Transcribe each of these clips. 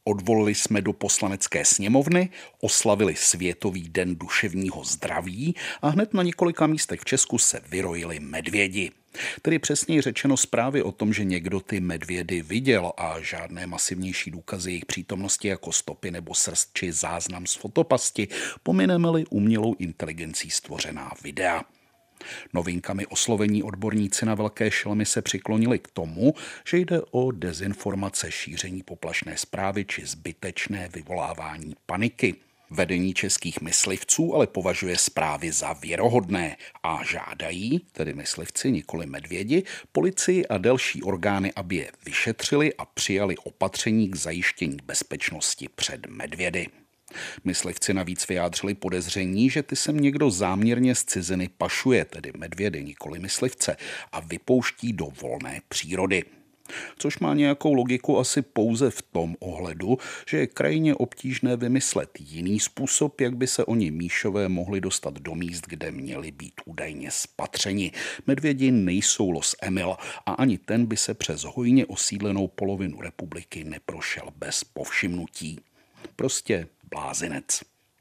Odvolili jsme do poslanecké sněmovny, oslavili Světový den duševního zdraví a hned na několika místech v Česku se vyrojili medvědi. Tedy přesněji řečeno zprávy o tom, že někdo ty medvědy viděl a žádné masivnější důkazy jejich přítomnosti jako stopy nebo srst či záznam z fotopasti, pomineme-li umělou inteligencí stvořená videa. Novinkami oslovení odborníci na velké šelmy se přiklonili k tomu, že jde o dezinformace, šíření poplašné zprávy či zbytečné vyvolávání paniky. Vedení českých myslivců ale považuje zprávy za věrohodné a žádají, tedy myslivci, nikoli medvědi, policii a další orgány, aby je vyšetřili a přijali opatření k zajištění bezpečnosti před medvědy. Myslivci navíc vyjádřili podezření, že ty sem někdo záměrně z ciziny pašuje, tedy medvědy, nikoli myslivce, a vypouští do volné přírody. Což má nějakou logiku asi pouze v tom ohledu, že je krajně obtížné vymyslet jiný způsob, jak by se oni míšové mohli dostat do míst, kde měli být údajně spatřeni. Medvědi nejsou Los Emil a ani ten by se přes hojně osídlenou polovinu republiky neprošel bez povšimnutí. Prostě blázinec.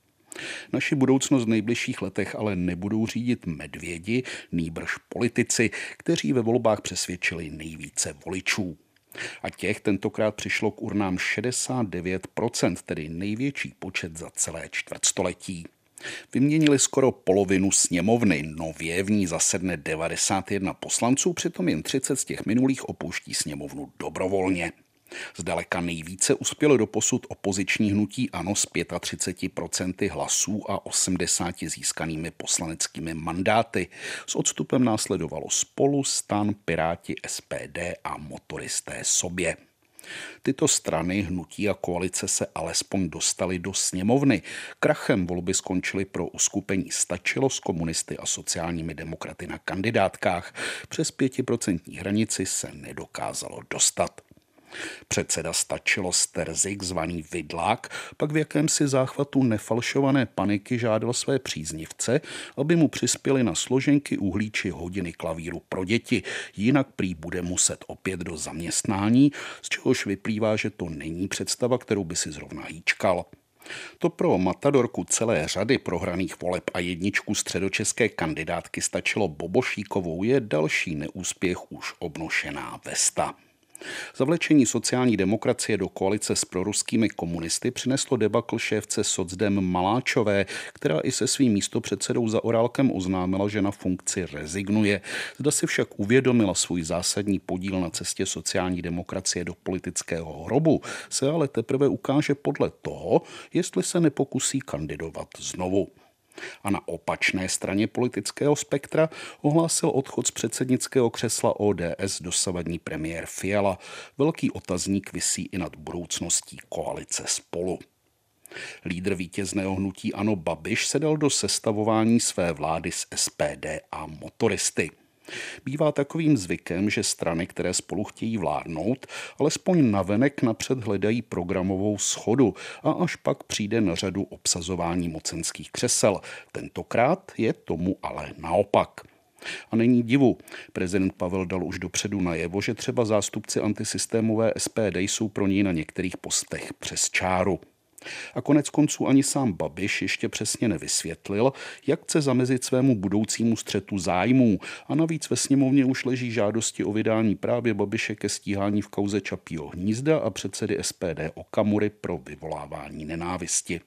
Naši budoucnost v nejbližších letech ale nebudou řídit medvědi, nýbrž politici, kteří ve volbách přesvědčili nejvíce voličů. A těch tentokrát přišlo k urnám 69%, tedy největší počet za celé čtvrtstoletí. Vyměnili skoro polovinu sněmovny, nově v ní zasedne 91 poslanců, přitom jen 30 z těch minulých opouští sněmovnu dobrovolně. Zdaleka nejvíce uspělo doposud opoziční hnutí ANO s 35% hlasů a 80 získanými poslaneckými mandáty. S odstupem následovalo Spolu, STAN, Piráti, SPD a Motoristé sobě. Tyto strany, hnutí a koalice se alespoň dostaly do sněmovny. Krachem volby skončily pro uskupení Stačilo s komunisty a sociálními demokraty na kandidátkách. Přes 5% hranici se nedokázalo dostat. Předseda Stačilo Sterzik, zvaný Vidlák, pak v jakémsi záchvatu nefalšované paniky žádal své příznivce, aby mu přispěli na složenky uhlí či hodiny klavíru pro děti, jinak prý bude muset opět do zaměstnání, z čehož vyplývá, že to není představa, kterou by si zrovna hýčkal. To pro matadorku celé řady prohraných voleb a jedničku středočeské kandidátky Stačilo Bobošíkovou je další neúspěch už obnošená vesta. Zavlečení sociální demokracie do koalice s proruskými komunisty přineslo debakl šéfce socdem Maláčové, která i se svým místopředsedou Zaorálkem oznámila, že na funkci rezignuje. Zda si však uvědomila svůj zásadní podíl na cestě sociální demokracie do politického hrobu, se ale teprve ukáže podle toho, jestli se nepokusí kandidovat znovu. A na opačné straně politického spektra ohlásil odchod z předsednického křesla ODS dosavadní premiér Fiala. Velký otazník visí i nad budoucností koalice Spolu. Lídr vítězného hnutí ANO Babiš se dal do sestavování své vlády s SPD a Motoristy. Bývá takovým zvykem, že strany, které spolu chtějí vládnout, alespoň navenek napřed hledají programovou shodu a až pak přijde na řadu obsazování mocenských křesel. Tentokrát je tomu ale naopak. A není divu. Prezident Pavel dal už dopředu najevo, že třeba zástupci antisystémové SPD jsou pro něj na některých postech přes čáru. A konec konců ani sám Babiš ještě přesně nevysvětlil, jak chce zamezit svému budoucímu střetu zájmů. A navíc ve sněmovně už leží žádosti o vydání právě Babiše ke stíhání v kauze Čapího hnízda a předsedy SPD Okamury pro vyvolávání nenávisti.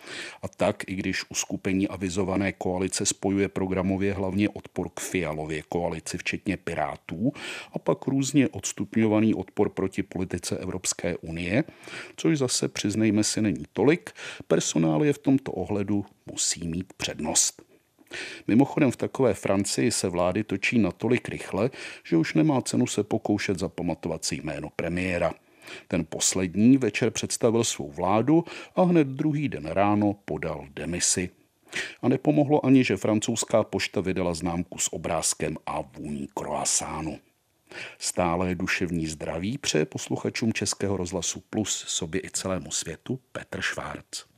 A tak, i když uskupení avizované koalice spojuje programově hlavně odpor k Fialově koalici, včetně Pirátů, a pak různě odstupňovaný odpor proti politice Evropské unie, což zase, přiznejme si, není tolik, personálie v tomto ohledu musí mít přednost. Mimochodem v takové Francii se vlády točí natolik rychle, že už nemá cenu se pokoušet zapamatovat si jméno premiéra. Ten poslední večer představil svou vládu a hned druhý den ráno podal demisi. A nepomohlo ani, že francouzská pošta vydala známku s obrázkem a vůní croissantu. Stálé duševní zdraví přeje posluchačům Českého rozhlasu Plus, sobě i celému světu Petr Švárc.